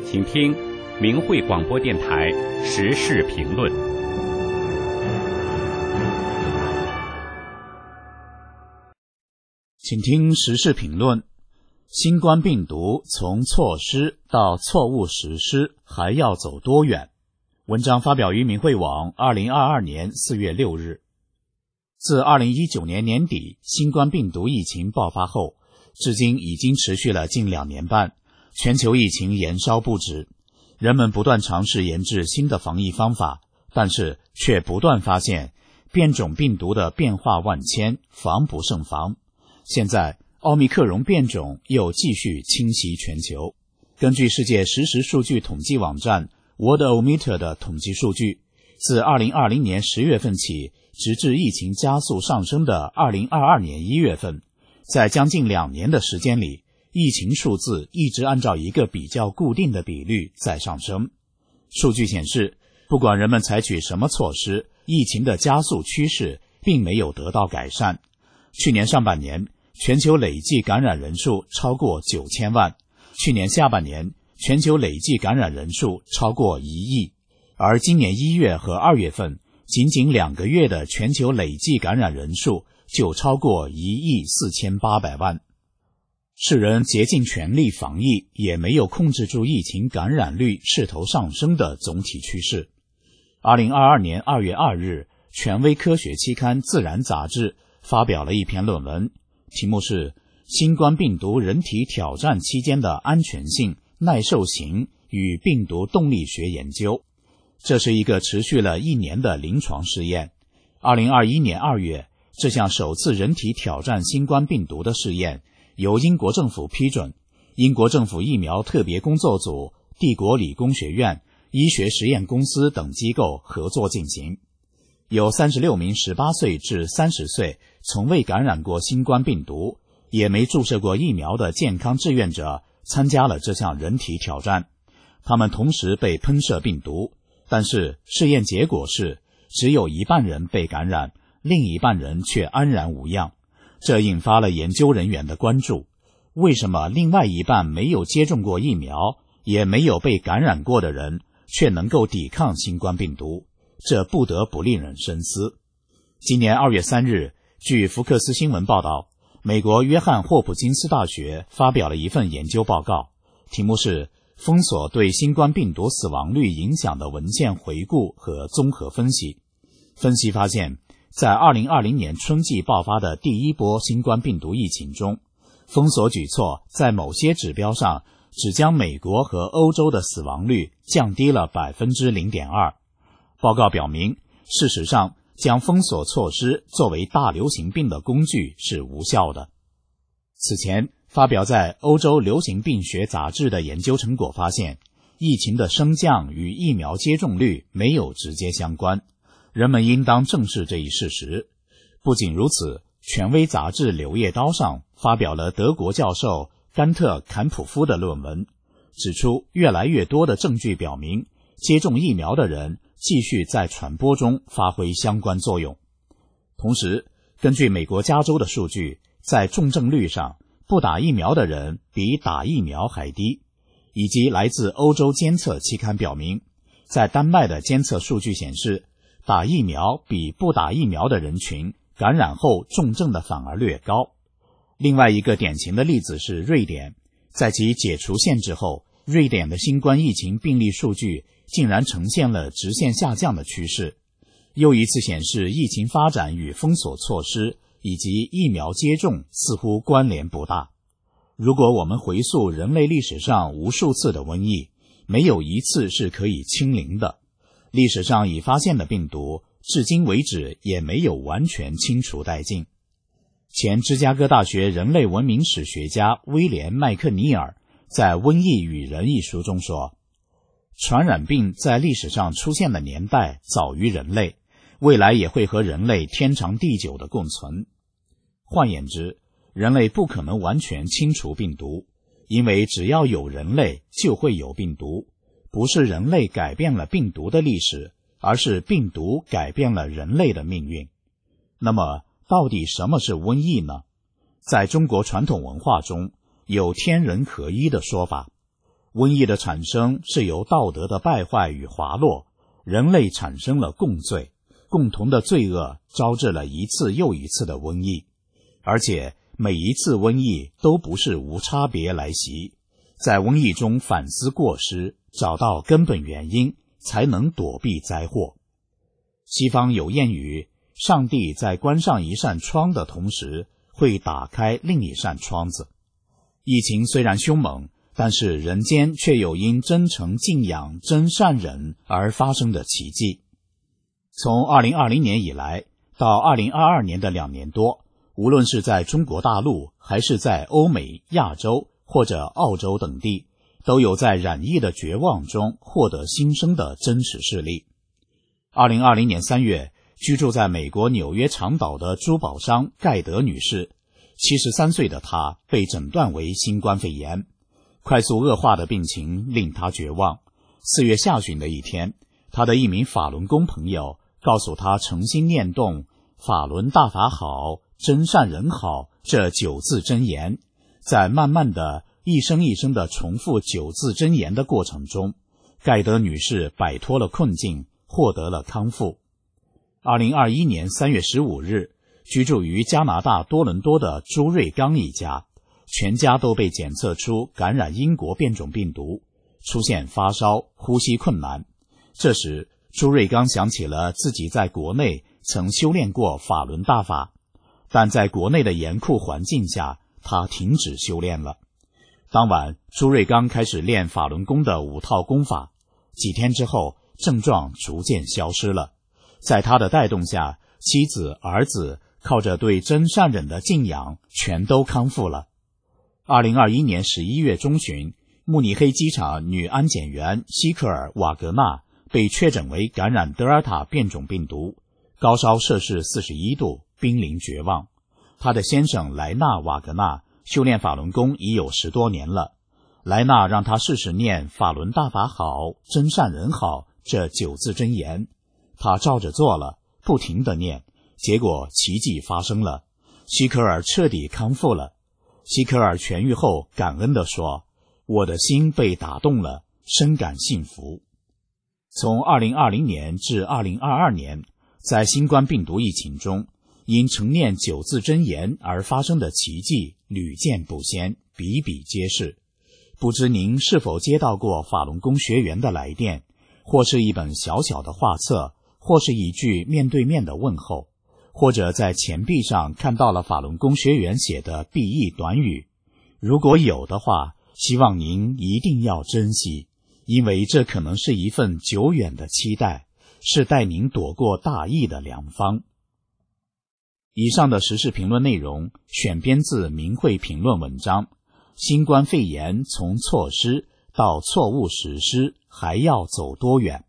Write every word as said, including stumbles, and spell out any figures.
请听明慧广播电台时事评论。 请听时事评论。新冠病毒从措施到错误实施还要走多远？文章发表于明慧网二零二二年四月六日。自二零一九年年底新冠病毒疫情爆发后，至今已经持续了近两年半，全球疫情延烧不止。人们不断尝试研制新的防疫方法，但是却不断发现变种病毒的变化万千，防不胜防。现在奥密克戎变种又继续侵袭全球。根据世界实时数据统计网站 Worldometer 的统计数据，自二零二零年十月份起，直至疫情加速上升的二零二二年一月份，在将近两年的时间里，疫情数字一直按照一个比较固定的比率在上升。数据显示，不管人们采取什么措施，疫情的加速趋势并没有得到改善。去年上半年，全球累计感染人数超过九千万，去年下半年全球累计感染人数超过一亿，而今年一月和二月份仅仅两个月的全球累计感染人数就超过一亿四千八百万。世人竭尽全力防疫，也没有控制住疫情感染率势头上升的总体趋势。二零二二年二月二日，权威科学期刊《自然》杂志发表了一篇论文，题目是新冠病毒人体挑战期间的安全性、耐受性与病毒动力学研究。这是一个持续了一年的临床试验。二零二一年二月，这项首次人体挑战新冠病毒的试验由英国政府批准，英国政府疫苗特别工作组、帝国理工学院、医学实验公司等机构合作进行。有三十六名十八岁至三十岁从未感染过新冠病毒，也没注射过疫苗的健康志愿者参加了这项人体挑战。他们同时被喷射病毒，但是试验结果是只有一半人被感染，另一半人却安然无恙。这引发了研究人员的关注，为什么另外一半没有接种过疫苗，也没有被感染过的人却能够抵抗新冠病毒？这不得不令人深思。今年二月三日，据福克斯新闻报道，美国约翰霍普金斯大学发表了一份研究报告，题目是封锁对新冠病毒死亡率影响的文献回顾和综合分析。分析发现，在二零二零年春季爆发的第一波新冠病毒疫情中，封锁举措在某些指标上只将美国和欧洲的死亡率降低了 百分之零点二。报告表明，事实上将封锁措施作为大流行病的工具是无效的。此前发表在欧洲流行病学杂志的研究成果发现，疫情的升降与疫苗接种率没有直接相关，人们应当正视这一事实。不仅如此，权威杂志《柳叶刀》上发表了德国教授甘特坎普夫的论文，指出越来越多的证据表明，接种疫苗的人继续在传播中发挥相关作用。同时，根据美国加州的数据，在重症率上，不打疫苗的人比打疫苗还低，以及来自欧洲监测期刊表明，在丹麦的监测数据显示，打疫苗比不打疫苗的人群感染后重症的反而略高。另外一个典型的例子是瑞典，在其解除限制后，瑞典的新冠疫情病例数据竟然呈现了直线下降的趋势，又一次显示疫情发展与封锁措施以及疫苗接种似乎关联不大。如果我们回溯人类历史上无数次的瘟疫，没有一次是可以清零的。历史上已发现的病毒，至今为止也没有完全清除殆尽。前芝加哥大学人类文明史学家威廉·麦克尼尔在《瘟疫与人》一书中说，传染病在历史上出现的年代早于人类，未来也会和人类天长地久的共存。换言之，人类不可能完全清除病毒，因为只要有人类就会有病毒，不是人类改变了病毒的历史，而是病毒改变了人类的命运。那么，到底什么是瘟疫呢？在中国传统文化中，有天人合一的说法。 瘟疫的产生是由道德的败坏与滑落，人类产生了共罪，共同的罪恶招致了一次又一次的瘟疫，而且每一次瘟疫都不是无差别来袭，在瘟疫中反思过失，找到根本原因，才能躲避灾祸。西方有谚语，上帝在关上一扇窗的同时，会打开另一扇窗子。疫情虽然凶猛，但是人间却有因真诚敬仰真善忍而发生的奇迹。从二零二零年以来到二零二二年的两年多，无论是在中国大陆还是在欧美、亚洲或者澳洲等地，都有在染疫的绝望中获得新生的真实事例。二零二零年三月，居住在美国纽约长岛的珠宝商盖德女士，七十三岁的她被诊断为新冠肺炎，快速恶化的病情令她绝望。四月下旬的一天，她的一名法轮功朋友告诉她诚心念动法轮大法好，真善人好这九字真言，在慢慢的一声一声的重复九字真言的过程中，盖德女士摆脱了困境，获得了康复。二零二一年三月十五日，居住于加拿大多伦多的朱瑞刚一家，全家都被检测出感染英国变种病毒，出现发烧、呼吸困难。这时，朱瑞刚想起了自己在国内曾修炼过法轮大法，但在国内的严酷环境下，他停止修炼了。当晚，朱瑞刚开始练法轮功的五套功法，几天之后，症状逐渐消失了。在他的带动下，妻子、儿子靠着对真善忍的敬仰，全都康复了。二零二一年十一月中旬，慕尼黑机场女安检员希克尔·瓦格纳被确诊为感染德尔塔变种病毒，高烧摄氏四十一度，濒临绝望。他的先生莱纳·瓦格纳修炼法轮功已有十多年了，莱纳让他试试念法轮大法好，真善人好这九字真言，他照着做了，不停地念，结果奇迹发生了，希克尔彻底康复了。希克尔痊愈后感恩地说，我的心被打动了，深感幸福。从二零二零年至二零二二年，在新冠病毒疫情中，因承念九字真言而发生的奇迹屡见不鲜，比比皆是。不知您是否接到过法轮功学员的来电，或是一本小小的画册，或是一句面对面的问候，或者在钱币上看到了法轮功学员写的裨益短语。如果有的话，希望您一定要珍惜，因为这可能是一份久远的期待，是带您躲过大疫的良方。以上的时事评论内容选编自明慧评论文章，新冠肺炎从措施到错误实施还要走多远。